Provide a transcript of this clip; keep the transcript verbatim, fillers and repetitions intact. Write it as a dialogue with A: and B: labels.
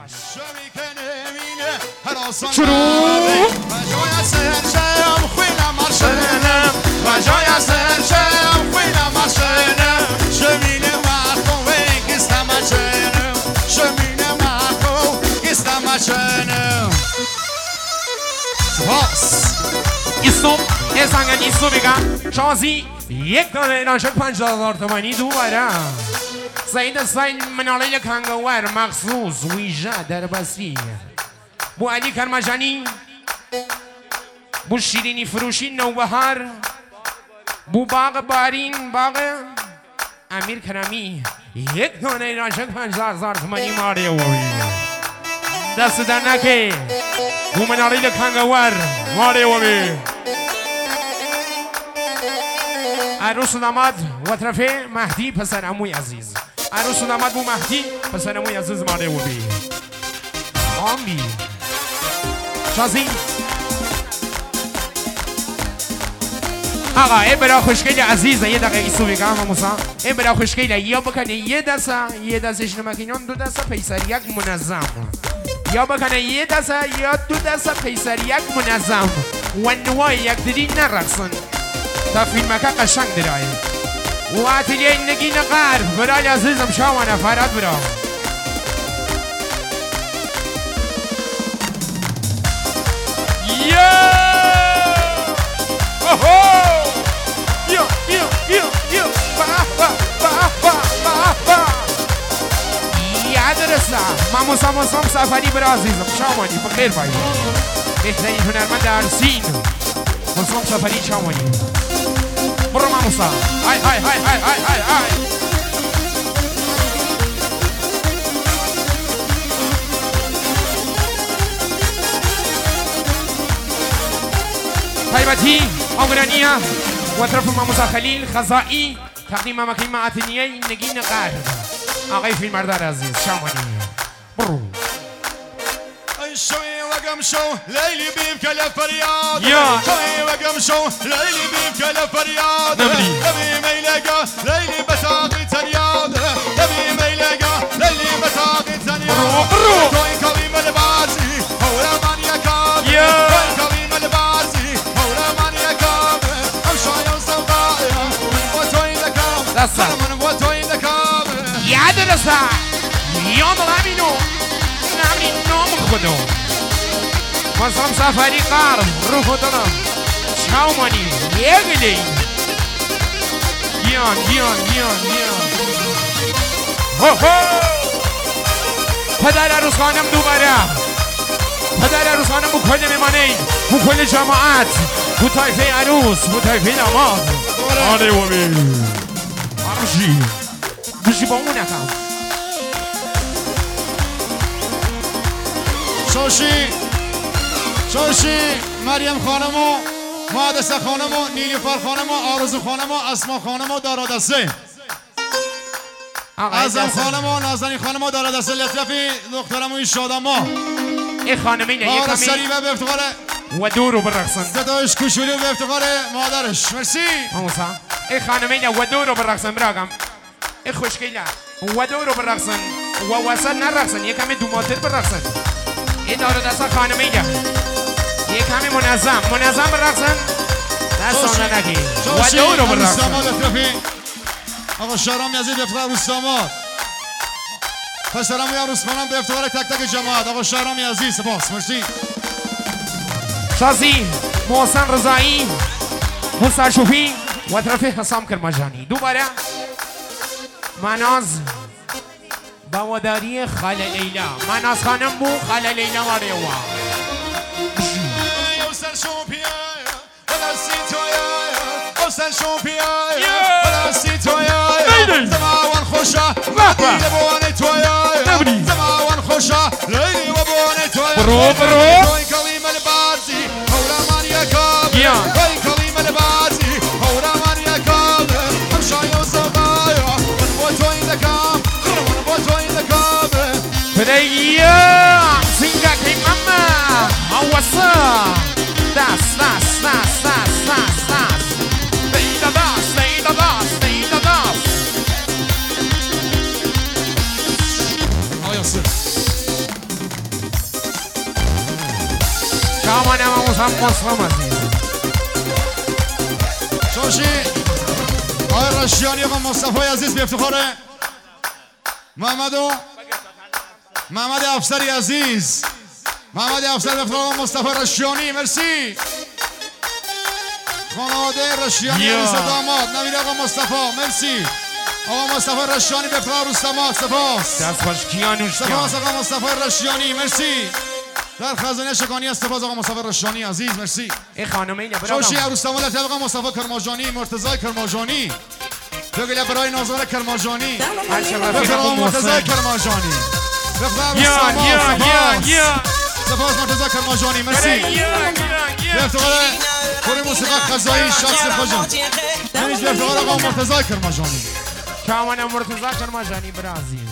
A: شروع ایستوب ازنگن ایستو بگم شازی یک دانه ناشک پنج هزار تومانی دو برم سعید سعید مناله کنگوور مخصوص ویژه در بسی بو علی کرمجانی بو شیرینی فروشی نوبهار بو باغ بارین باغ امیر کرمی یک دانه ناشک پنج هزار تومانی ماری وی دست در نکه بو مناله کنگوور ماری وی عروس و داماد و طرفه مهدی پسر عموی عزیز عروس و داماد بو مهدی پسر عموی عزیز ماره و بی آمی شازی آقا ای برا خوشگلی عزیزه یه دقیقه ایسو بگم موسا ای برا خوشگلی یا بکنه یه دسته یه دستش نمکینان دو دسته پیسر یک منظم یا بکنه یه دسته یا دو دسته پیسر یک منظم و نوای یک دیدی نرقصن تا فیلمکه قشنگ درای و اتلیه نگین غرب برای عزیزم شاوانه فراد برا یا اوهو یا یا یا یا با با با با با با یاد رسا ما موسا موسا سفری برا عزیزم شاوانی بخیر باید بهترین هنرمند ارسین موسا سفری شاوانی برو ماموسا های های های های های های های طیبتی آگرانیه و طرف ماموسا خلیل خزائی تقدیم مکیم معتنیه نگین قرد آقای فیلمبردار عزیز شامانی برو
B: شوي وقم شو ليلي بيبك لفرياض
A: يا
B: شوي وقم شو ليلي بيبك لفرياض نبي ما يلقى ليلي بتاقي ترياض نبي ما يلقى ليلي بتاقي ترياض توي كريم البازي هولا من يكاب توي كريم البازي هولا من يكاب امشي وصبايا من بوتوي ذكاب من بوتوي ذكاب
A: يا درسا يوم الامينو نامي نوم خدو مصرم سفری قرب رو خودم شاومانی یگلی گیان گیان گیان گیان هو هو پدر عروس خانم دوباره پدر عروس خانم بو کل میمانه بو کل جماعت بو طایفه عروس بو طایفه داماد آره و بی آرشی بشی با اون نکم
B: شوشی شوشی مریم خانم و مهندسه خانم و نیلوفر خانم و آرزو خانم و اسما خانم و دارادسته اعظم خانم و نازنین خانم و دارادسته لطفی دخترم و این شادما
A: این خانمی نه یک
B: کمی سریبه به افتخار
A: و دو رو برقصن
B: زدایش کشولی به افتخار مادرش مرسی
A: موسا این خانمی نه و دو رو برقصن براغم این خوشگیله و دو رو برقصن و وسط نرقصن یک کمی دو ماتر برقصن این دارادسته خانمی نه یک کمی منظم منظم برقصن دست آنه نگی و دو رو برقصن
B: آقا شهرام یزید به افتخار عروس داماد پسرم و عروس خانم به افتخار تک تک جماعت آقا شهرام یزید سپاس مرسی
A: شازی محسن رضایی حسن شوفی و طرف حسام کرمجانی دوباره مناز بواداری خاله لیلا مناز خانم بو خاله لیلا ماریوا
B: حسن شوفی ولا سیتویا حسن شوفی ولا سیتویا زمان خوشا لیلی بوانه تویا زمان خوشا لیلی بوانه تویا
A: برو برو
B: توی کلیم البازی هورا من یکاب توی کلیم البازی هورا من یکاب همشای و زبایا من با توی دکام من با توی دکام
A: پدیا سینگا کی ماما هواسا داس داس داس داس داس داس دیدا داس دیدا داس دیدا داس
B: آیاسه
A: کامان اما موسم مصرم عزیز
B: شوشی آقای رشیانی آقا مصطفی عزیز به افتخار محمد و محمد افسری عزیز محمد افسر به افتخار مصطفی رشیانی مرسی خانواده رشیانی عزیز داماد نوید آقا مصطفی مرسی آقا مصطفی رشیانی به افتخار روستما سپاس
A: دست باش کیانوش
B: سپاس آقا مصطفی رشیانی مرسی در خزانه شکانی است سپاس آقا مصطفی رشیانی عزیز مرسی
A: ای خانمه اینه برای
B: شوشی روستما در آقا مصطفی کرماجانی مرتضی کرماجانی دوگله برای نازار کرماجانی به آقا مرتضی کرماجانی
A: یا یا یا یا
B: سپاس مرتضی کرماجانی مرسی به افتخار کره موسیقی خزایی شخص خوشم نیز به افتخار آقا مرتضی کرماجانی
A: کامان مرتضی کرماجانی برازیل